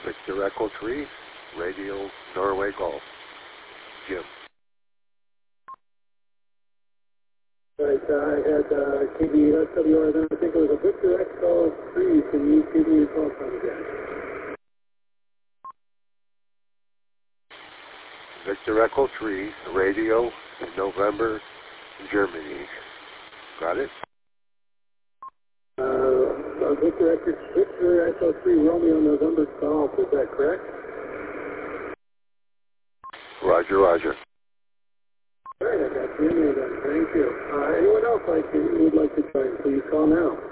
Victor Echo 3, Radio Norway Golf. Jim. Right, I had KBSWR then. I think it was a Victor Echo 3. Can you give me your call time again? Victor Echo 3, Radio November, Germany. Got it? Victor Echo 3, Romeo November Golf. Is that correct? Roger, roger. All right, I got you in there then. Thank you. Anyone else would like to join? Please call now.